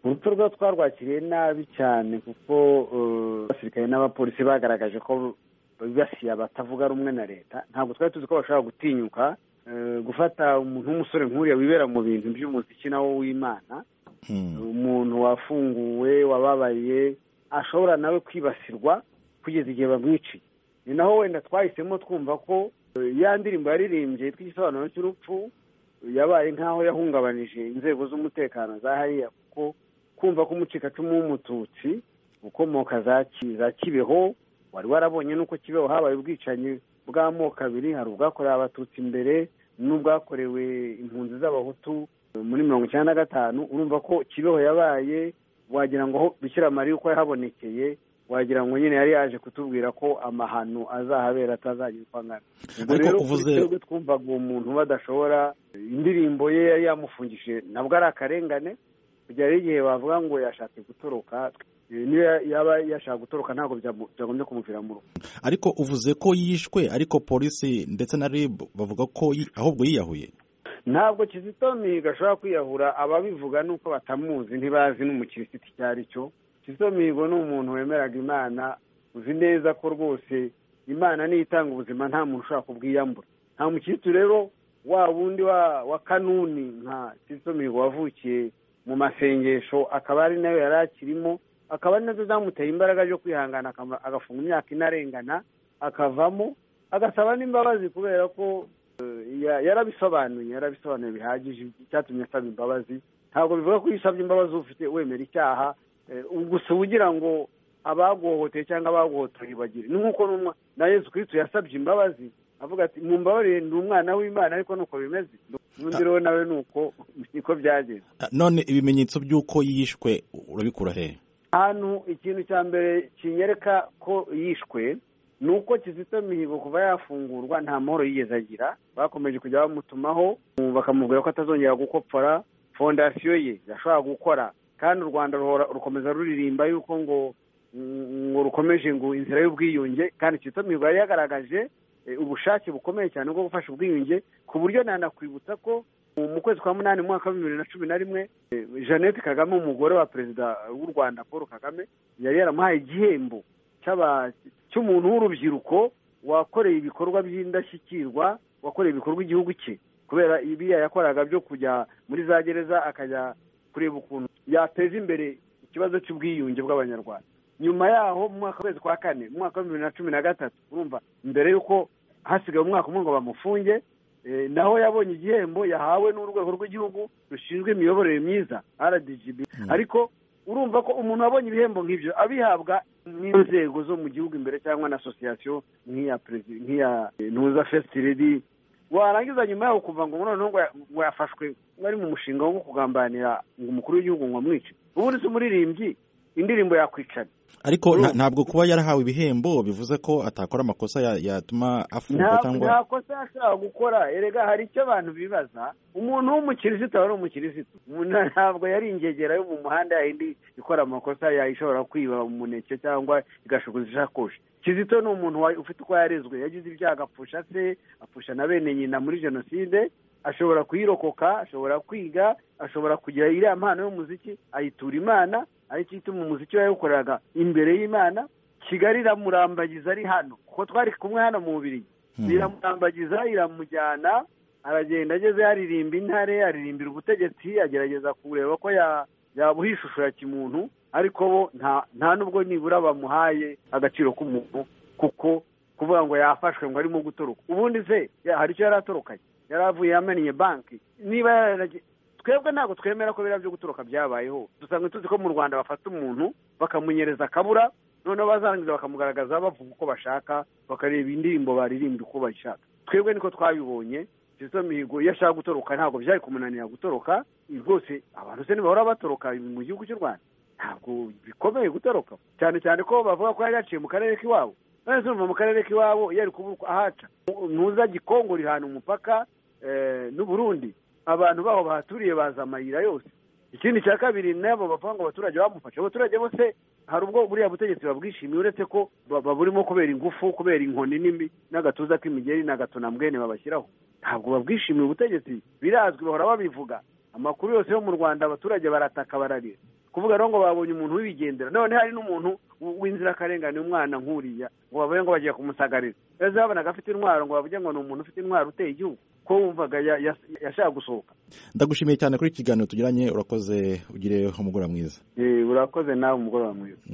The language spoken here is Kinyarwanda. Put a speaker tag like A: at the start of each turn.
A: urupfu rwo twarwakiriye nabi cyane kuko abasirikare n'abapolisi bagaragaje ko bibasiye abatavuga rumwe na leta. Ntabwo twari tuzi ko bashobora gutinyuka gufata umuntu w'umusore nk'uriya wibera mu bintu by'umuziki nawo w'Imana, umuntu wafunguwe wababaye ashobora nawe kwibasirwa kugeza igihe bamwiciye. Ni naho wenda twahisemo twumva ko ya ndirimbo yaririmbye tw'igisobanuro cy'urupfu yabaye nk'aho yahungabanije inzego z'umutekano za hariya, kuko kumva ko umucikacumu w'umututsi ukomoka za Kibeho, wari warabonye nuko Kibeho habaye ubwicanyi bw'amoko abiri, hari ubwakorewe abatutsi imbere n'ubwakorewe impunzi z'abahutu muri 1995. urumva ko Kibeho yabaye wagira ngo Bikira Mariya uko yahabonekeye, wagira ngo nyine yari yaje kutubwira ko amahano azahabera atazagira uko angana. Ubwo rero twebwe twumvaga uwo muntu badashobora, indirimbo ye yari yamufungishije nabwo ari akarengane, kugera igihe bavuga ngo yashatse gutoroka. Niyo yaba yashaka gutoroka ntabwo byagombye kumuvira mu rugo.
B: Ariko uvuze ko yishwe, ariko polisi ndetse na RIB bavuga ko ahubwo yiyahuye.
A: Ntabwo Kizito Mihigo ashobora kwiyahura, ababivuga nuko batamuzi, ntibazi n'umukirisitu icyo ari cyo. Kizito Mihigo ni umuntu wemeraga Imana, uzi neza ko rwose Imana niyo itanga ubuzima, nta muntu ushobora kubwiyambura. Nta mukirisitu rero wa wundi wa kanuni nka Kizito Mihigo wavukiye mu masengesho, akaba ari nayo yari akirimo, akaba ari nazo zamuteye imbaraga zo kwihangana agafunga imyaka inarengana, akavamo agasaba n'imbabazi kubera ko yarabisobanuye bihagije icyatumye asaba imbabazi. Ntabwo bivuga ko iyo usabye imbabazi ufite wemera icyaha, gusa ugira ngo abaguhohoteye cyangwa abaguhotoye bagire. Ni nk'uko na Yesu Kristo yasabye imbabazi avuga ati mumbabarire ndi umwana w'Imana, ariko nuko bimeze. N'undi rero nawe niko byageze.
B: None ibimenyetso by'uko yishwe urabikura hehe?
A: Hano ikintu cya mbere kinyereka ko yishwe ni uko Kizito Mihigo kuva yafungurwa nta mahoro yigeze agira. Bakomeje kujya bamutumaho bakamubwira ko atazongera gukopfora fondasiyo ye yashobora gukora, kandi u Rwanda rukomeza ruririmba yuko ngo rukomeje ngo inzira y'ubwiyunge, kandi Kizito Mihigo yari yagaragaje ubushake bukomeye cyane bwo gufasha ubwiyunge, ku buryo nanakwibutsa ko mu kwezi kwa munani mu mwaka wa 2011 Jeannette Kagame, umugore wa perezida w'u Rwanda Paul Kagame, yari yaramuhaye igihembo cy'umuntu w'urubyiruko wakoreye ibikorwa by'indashyikirwa, wakoreye ibikorwa igihugu cye, kubera ibiya yakoraga byo kujya muri za gereza akajya kureba ukuntu yateza imbere ikibazo cy'ubwiyunge bw'Abanyarwanda. Nyuma yaho mu mwaka w'kwezi kwa kane mu mwaka wa 2013, urumva mbere yuko hasigaye umwaka umwe ngo bamufunge, naho yabonye igihembo yahawe n'urwego rw'igihugu rushinzwe imiyoborere myiza RDGB. Ariko urumva ko umuntu wabonye ibihembo nk'ibyo abihabwa n'inzego zo mu gihugu imbere cyangwa na association nk'iya Ntuza First Lady, warangiza nyuma yaho kuva ngo noneho ngo yafashwe bari mu mushinga wo kugambanira ngo umukuru w'igihugu ngo amwice. Ubundi se umuririmbyi indirimbo yakwicana.
B: Ariko ntabwo kuba yarahawe ibihembo bivuze ko atakora amakosa yatuma afungwa cyangwa
A: nta kosa yashaka gukora. Erega hari icyo abantu bibaza, umuntu w'umukirisitu wari umukirisitu, ntabwo yari ingegera yo mu muhanda yindi ikora amakosa yayishobora kwiba umuneke cyangwa igashuguza ishakoshi. Kizito ni umuntu ufite uko yarezwe, yagize ibyaha agapfusha se, apfusha na bene nyina muri jenoside, ashobora kuyirokoka, ashobora kwiga, ashobora kugira iriya mpano y'umuziki ayitura Imana, ariko ituma umuziki yawukoreraga imbere y'Imana. Kigali iramurambagiza ari hano, kuko twari kumwe hano mu Bubiligi, iramurambagiza iramujyana, aragenda ageze yaririmba intare, aririmbira ubutegetsi, agerageza kureba ko yabuha ishusho ya kimuntu, ariko bo nta nubwo nibura bamuhaye agaciro k'umuntu, kuko kuvuga ngo yafashwe ngo arimo gutoroka. Ubundi se hari icyo yari atorokanye? Yari avuye yamennye banki. Niba twebwe ntabwo twemera ko biriya byo gutoroka byabayeho. Dusanga tuzi ko mu Rwanda bafata umuntu bakamunyereza akabura, noneho bazarangiza bakamugaragaza bavuga uko bashaka, bakareba indirimbo baririmbye uko bashaka. Twebwe niko twabibonye. Kizito Mihigo iyo ashaka gutoroka ntabwo byari kumunanira gutoroka. Rwose abantu se ntibahora batoroka mu gihugu cy'u Rwanda, ntabwo bikomeye gutoroka, cyane cyane ko bavuga ko yari yaciye mu karere k'iwabo. None se mu karere k'iwabo yari kubuka ahaca Ntuza Gikongo rihana umupaka n'u Burundi, abantu baho bahaturiye baza amayira yose. Ikindi cya kabiri, nabo bavuga ngo abaturage bamufashe. Abaturage bose hari ubwo buriya butegetsi babwishimiye, uretse ko baburimo kubera ingufu, kubera inkoni n'imbi n'agatuza k'imigeri n'agatonambwene babashyiraho. Ntabwo babwishimiye ubutegetsi, birazwi, bahora babivuga. Amakuru yose yo mu Rwanda abaturage barataka bararira kuvuga rero ngo babonye umuntu w'ibigendera none hari n'umuntu w'inzirakarengane umwana nk'uriya ngo bavuge ngo bagiye kumusagarira ejo babonaga afite intwaro ngo bavuge ngo ni umuntu ufite intwaro uteye igihugu ko wumvaga yashaka gusohoka.
B: Ndagushimiye cyane kuri iki kiganiro tugiranye, urakoze, ugire umugoroba mwiza.
A: Urakoze nawe, umugoroba mwiza.